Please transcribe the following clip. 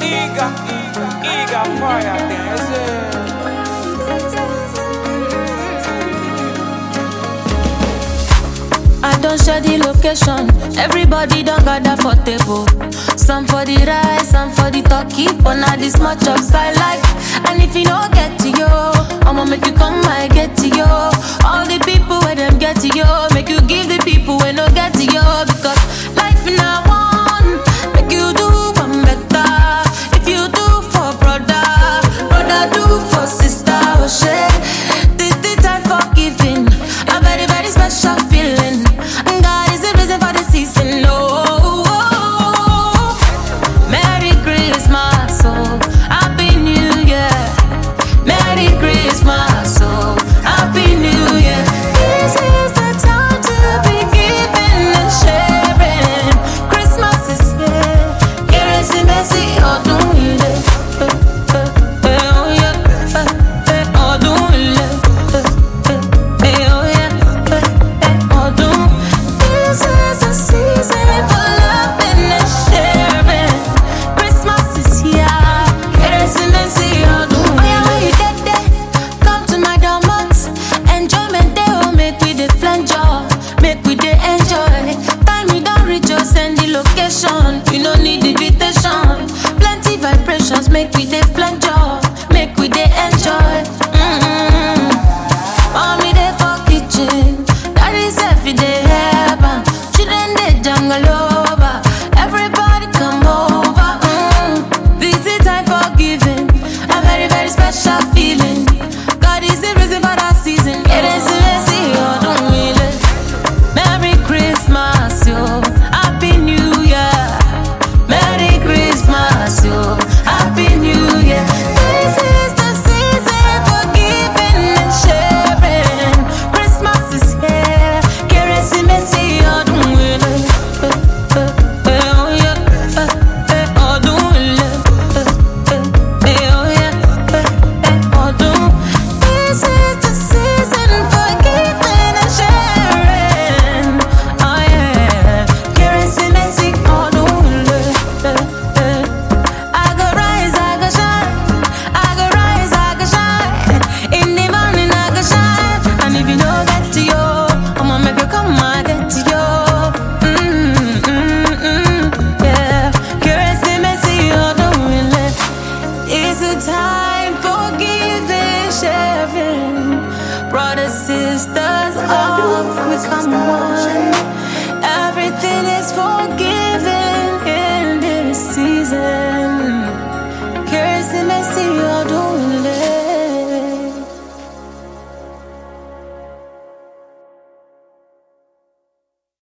Eager fire dance. I don't share the location. Everybody don't gather for table. Some for the rice, some for the turkey. But now this much of I like. And if you don't get to you, I'ma make you come, I get to you. All the people where them get to you, make you give the people where no get to you. Because life in a one, make you do one better. If you do for brother, brother do for sister. Oh shit, this the time for giving. A very, very special feeling. God is the reason for the season. Oh, Merry Christmas, oh, Happy New Year. Merry Christmas, oh, Happy New Year. This is the time to be giving and sharing. Christmas is here. Kérésìmesì ọdún ilé. Oh yeah, ọdún ilé. Oh yeah, ọdún. This is a season for loving and sharing. Christmas is here. Kérésìmesì ọdún ilé. Oh yeah, when you get there, come to my domot. Enjoyment day, oh, make we dey flenjo, make we dey enjoy. Time you don't reach, just send the location. You no need invitation. Plenty vibrations, make we dey flenjo, make we dey enjoy. Mommy dey for kitchen, daddy self he dey help am. Children dey jungle over, everybody come over. This is time for giving, a very, very special feeling. God is the reason for that season. Kérésìmesì ọdún ilé. Merry Christmas, yo. Happy New Year. Merry Christmas, yo. Happy New Year. This is the season for giving and sharing. Christmas is here. Kérésìmesì ọdún ilé. Oh yeah, ọdún ilé. Oh yeah, ọdún. This is the season for giving and sharing. Oh yeah, Kérésìmesì ọdún ilé. I go rise, I go shine. I go rise, I go shine. In the morning I go shine. And if you don't get to you, I'ma make you come, I get to you. Yeah, Kérésìmesì ọdún ilé. It's a time for giving, sharing. Brothers, sisters, all we come one.